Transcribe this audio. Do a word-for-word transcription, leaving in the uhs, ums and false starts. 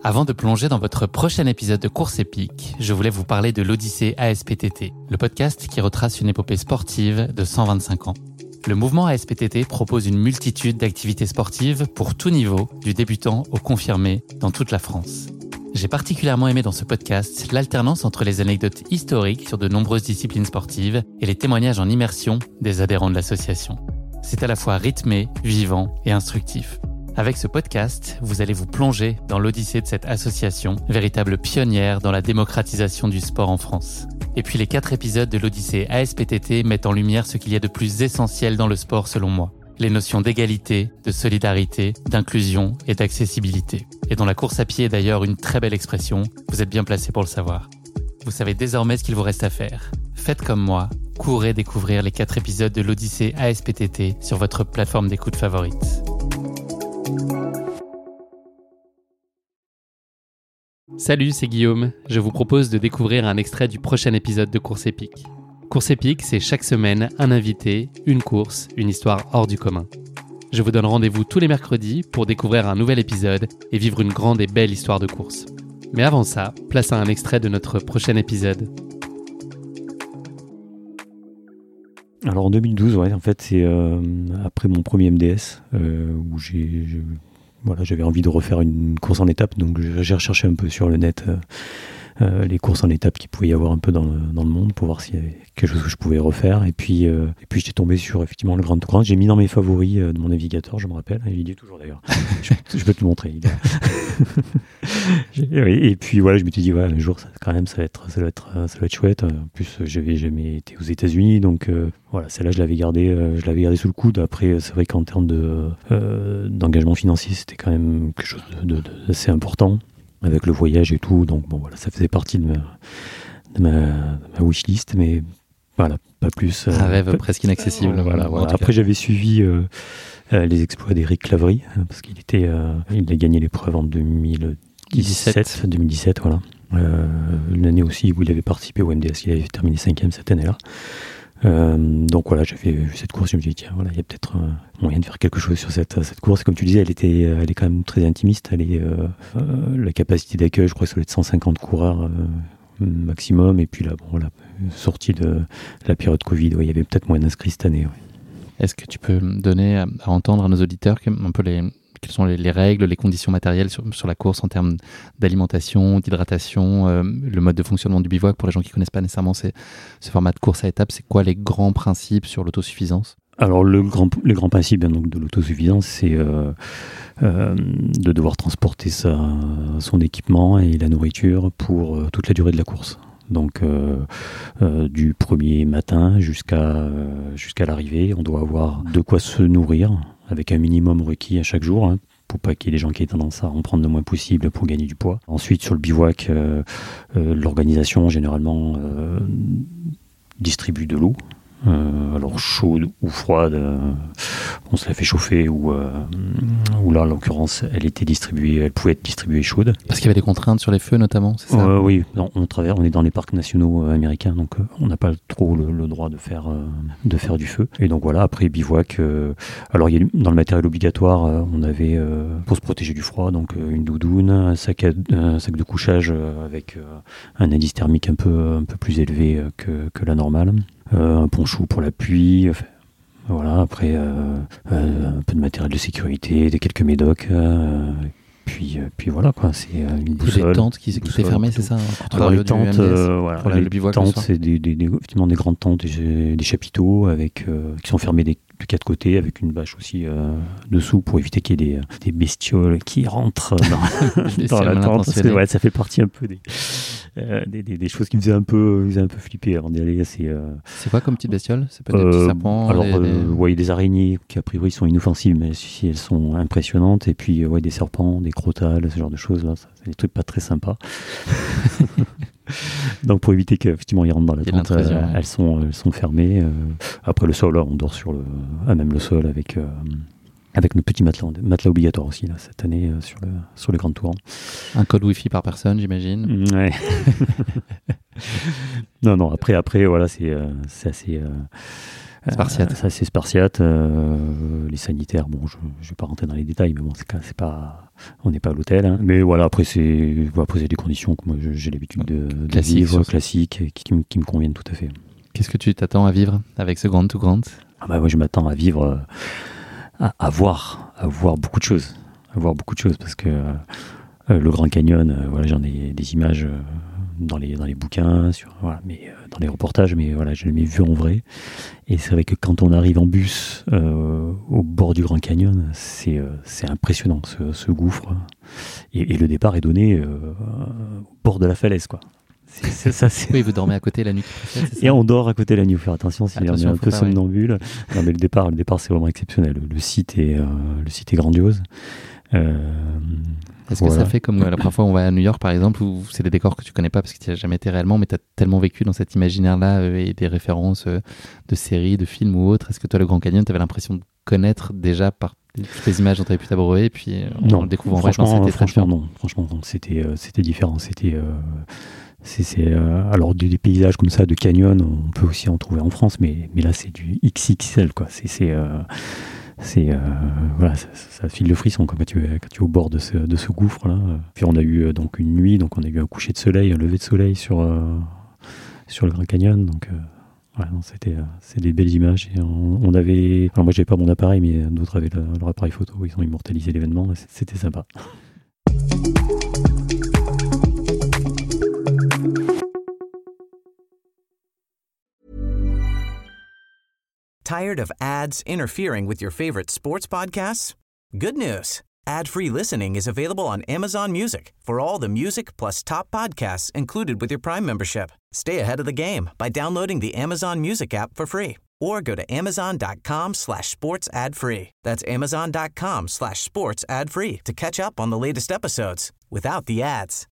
Avant de plonger dans votre prochain épisode de Course épique, je voulais vous parler de l'Odyssée A S P T T, le podcast qui retrace une épopée sportive de cent vingt-cinq ans. Le mouvement A S P T T propose une multitude d'activités sportives pour tout niveau, du débutant au confirmé, dans toute la France. J'ai particulièrement aimé dans ce podcast l'alternance entre les anecdotes historiques sur de nombreuses disciplines sportives et les témoignages en immersion des adhérents de l'association. C'est à la fois rythmé, vivant et instructif. Avec ce podcast, vous allez vous plonger dans l'odyssée de cette association, véritable pionnière dans la démocratisation du sport en France. Et puis les quatre épisodes de l'Odyssée A S P T T mettent en lumière ce qu'il y a de plus essentiel dans le sport selon moi. Les notions d'égalité, de solidarité, d'inclusion et d'accessibilité. Et dont la course à pied est d'ailleurs une très belle expression, vous êtes bien placé pour le savoir. Vous savez désormais ce qu'il vous reste à faire. Faites comme moi, courez découvrir les quatre épisodes de l'Odyssée A S P T T sur votre plateforme d'écoute favorite. Salut, c'est Guillaume. Je vous propose de découvrir un extrait du prochain épisode de Course épique. Course épique, c'est chaque semaine un invité, une course, une histoire hors du commun. Je vous donne rendez-vous tous les mercredis pour découvrir un nouvel épisode et vivre une grande et belle histoire de course. Mais avant ça, place à un extrait de notre prochain épisode. Alors en deux mille douze, ouais, en fait, c'est euh, après mon premier M D S euh, où j'ai, je, voilà, j'avais envie de refaire une course en étape, donc j'ai recherché un peu sur le net euh, euh, les courses en étape qu'il pouvait y avoir un peu dans le, dans le monde pour voir s'il y avait quelque chose que je pouvais refaire. Et puis, euh, et puis j'étais tombé sur effectivement le Grand Tour. J'ai mis dans mes favoris euh, de mon navigateur, je me rappelle, il y est toujours d'ailleurs. je, je peux te le montrer. Il est et, et puis voilà, je m'étais dit ouais, un jour ça, quand même ça va être, ça va être, ça va être chouette. En plus, j'avais jamais été aux États-Unis, donc euh, voilà, celle-là je l'avais gardée, euh, je l'avais gardée sous le coude. Après, c'est vrai qu'en termes de euh, d'engagement financier, c'était quand même quelque chose de, de, d'assez important avec le voyage et tout. Donc bon voilà, ça faisait partie de ma, de ma, de ma wishlist, mais voilà, pas plus. Un euh, rêve pas, presque inaccessible. Voilà, voilà, voilà. Après, j'avais suivi euh, euh, les exploits d'Éric Claverie, parce qu'il était, euh, il a gagné l'épreuve en deux mille dix-sept, deux mille dix-sept, voilà. Euh, une année aussi où il avait participé au M D S, il avait terminé cinquième cette année-là. Euh, donc voilà, j'avais vu cette course, je me suis dit tiens, voilà, il y a peut-être euh, moyen de faire quelque chose sur cette, cette course. Comme tu disais, elle était, elle est quand même très intimiste. Elle est, euh, euh, la capacité d'accueil, je crois que ça doit être cent cinquante coureurs euh, maximum. Et puis là, bon, voilà, sortie de la période Covid, ouais, il y avait peut-être moins d'inscrits cette année. Ouais. Est-ce que tu peux me donner à, à entendre à nos auditeurs un peu les, quelles sont les, les règles, les conditions matérielles sur, sur la course en termes d'alimentation, d'hydratation, euh, le mode de fonctionnement du bivouac pour les gens qui ne connaissent pas nécessairement ces, ce format de course à étapes, c'est quoi les grands principes sur l'autosuffisance ? Alors le grand, le grand principe bien, donc, de l'autosuffisance, c'est euh, euh, de devoir transporter sa, son équipement et la nourriture pour euh, toute la durée de la course. Donc euh, euh, du premier matin jusqu'à, euh, jusqu'à l'arrivée, on doit avoir de quoi se nourrir avec un minimum requis à chaque jour, hein, pour pas qu'il y ait des gens qui aient tendance à en prendre le moins possible pour gagner du poids. Ensuite, sur le bivouac, euh, euh, l'organisation généralement euh, distribue de l'eau. Euh, alors chaude ou froide, euh, on se la fait chauffer ou, euh, ou là en l'occurrence elle était distribuée, elle pouvait être distribuée chaude. Parce qu'il y avait des contraintes sur les feux notamment, c'est ça ? euh, Oui, on, on travaille, on est dans les parcs nationaux euh, américains, donc euh, on n'a pas trop le, le droit de faire euh, de faire du feu. Et donc voilà, après bivouac, euh, alors il y a, dans le matériel obligatoire, euh, on avait euh, pour se protéger du froid, donc euh, une doudoune, un sac, à, un sac de couchage euh, avec euh, un indice thermique un peu un peu plus élevé euh, que, que la normale. Euh, un poncho pour la pluie, enfin, voilà, après euh, euh, un peu de matériel de sécurité, des quelques médocs, euh, puis, euh, puis voilà quoi, c'est euh, une boussole. Les tentes qui, qui étaient fermées, c'est ça hein, Alors les tentes, euh, voilà, pour la, les le bivouac, tentes, c'est des, des, des, effectivement des grandes tentes, des, des chapiteaux avec, euh, qui sont fermés des, de quatre côtés avec une bâche aussi euh, dessous pour éviter qu'il y ait des, des bestioles qui rentrent dans, dans la tente. Parce que, ouais, ça fait partie un peu des, euh, des, des, des choses qui me faisaient un peu, me faisaient un peu flipper avant d'y aller. C'est, euh, c'est quoi comme petite bestiole ? C'est pas des euh, petits serpents ? Alors, des, euh, des... ouais, des araignées qui a priori sont inoffensives, mais si elles sont impressionnantes. Et puis, ouais, des serpents, des crotales, ce genre de choses. Là, ça, c'est des trucs pas très sympas. Donc pour éviter qu'effectivement ils rentrent dans la tente, euh, ouais. elles sont elles sont fermées. Euh, après le sol, là, on dort sur le, à même le sol avec euh, avec nos petits matelas, matelas obligatoires aussi là cette année euh, sur le sur le Grand Tour. Un code Wi-Fi par personne, j'imagine. Ouais. non non après après voilà c'est euh, c'est assez euh, Spartiate. Euh, c'est assez spartiate. Euh, les sanitaires, bon, je ne vais pas rentrer dans les détails, mais bon, c'est, c'est pas, on n'est pas à l'hôtel. Hein. Mais voilà, après, c'est, après, c'est des conditions que moi, j'ai l'habitude de, de Classique, vivre, surtout. classiques, qui, qui, me- qui me conviennent tout à fait. Qu'est-ce que tu t'attends à vivre avec ce Grand to Grand? Ah bah, moi, je m'attends à vivre, euh, à, à voir, à voir beaucoup de choses. À voir beaucoup de choses, parce que euh, euh, le Grand Canyon, euh, voilà, j'en ai des images euh, dans, les, dans les bouquins, sur, voilà, mais, euh, dans les reportages, mais voilà, je l'ai jamais vu en vrai. Et c'est vrai que quand on arrive en bus euh, au bord du Grand Canyon, c'est, euh, c'est impressionnant, ce, ce gouffre. Et, et le départ est donné euh, au bord de la falaise, quoi. C'est, c'est ça, c'est... Oui, vous dormez à côté la nuit qui précède, c'est ça? Et on dort à côté de la nuit. Il faut faire attention si on est Attention, un faut peu pas, ouais. somnambule. Non, mais le départ, le départ, c'est vraiment exceptionnel. Le, le site est, euh, le site est grandiose. Euh, Est-ce que voilà. ça fait comme euh, la première fois on va à New York par exemple, où c'est des décors que tu connais pas parce que tu n'y as jamais été réellement, mais tu as tellement vécu dans cet imaginaire-là euh, et des références euh, de séries, de films ou autres. Est-ce que toi, le Grand Canyon, tu avais l'impression de connaître déjà par toutes les images dont tu avais pu t'abreuver, et puis euh, en Non, le découvrant en vrai, non, franchement, c'était très franchement différent. non. Franchement, non. C'était, euh, c'était différent. C'était, euh, c'est, c'est, euh, alors des, des paysages comme ça de canyon, on peut aussi en trouver en France, mais, mais là c'est du X X L, quoi. C'est, c'est, euh, c'est, euh, voilà, ça, ça file le frisson quoi, quand tu es, quand tu es au bord de ce, de ce gouffre là. Puis on a eu euh, donc une nuit, donc on a eu un coucher de soleil, un lever de soleil sur euh, sur le Grand Canyon, donc. Euh, Ouais, non, c'était, euh, c'est des belles images. Et on, on avait, alors moi j'avais pas mon appareil, mais d'autres avaient le- leur appareil photo. Ils ont immortalisé l'événement. Et c- c'était sympa. Tired of ads interfering with your favorite sports podcasts? Good news. Ad-free listening is available on Amazon Music for all the music plus top podcasts included with your Prime membership. Stay ahead of the game by downloading the Amazon Music app for free or go to amazon.com slash sports ad free. That's amazon.com slash sports ad free to catch up on the latest episodes without the ads.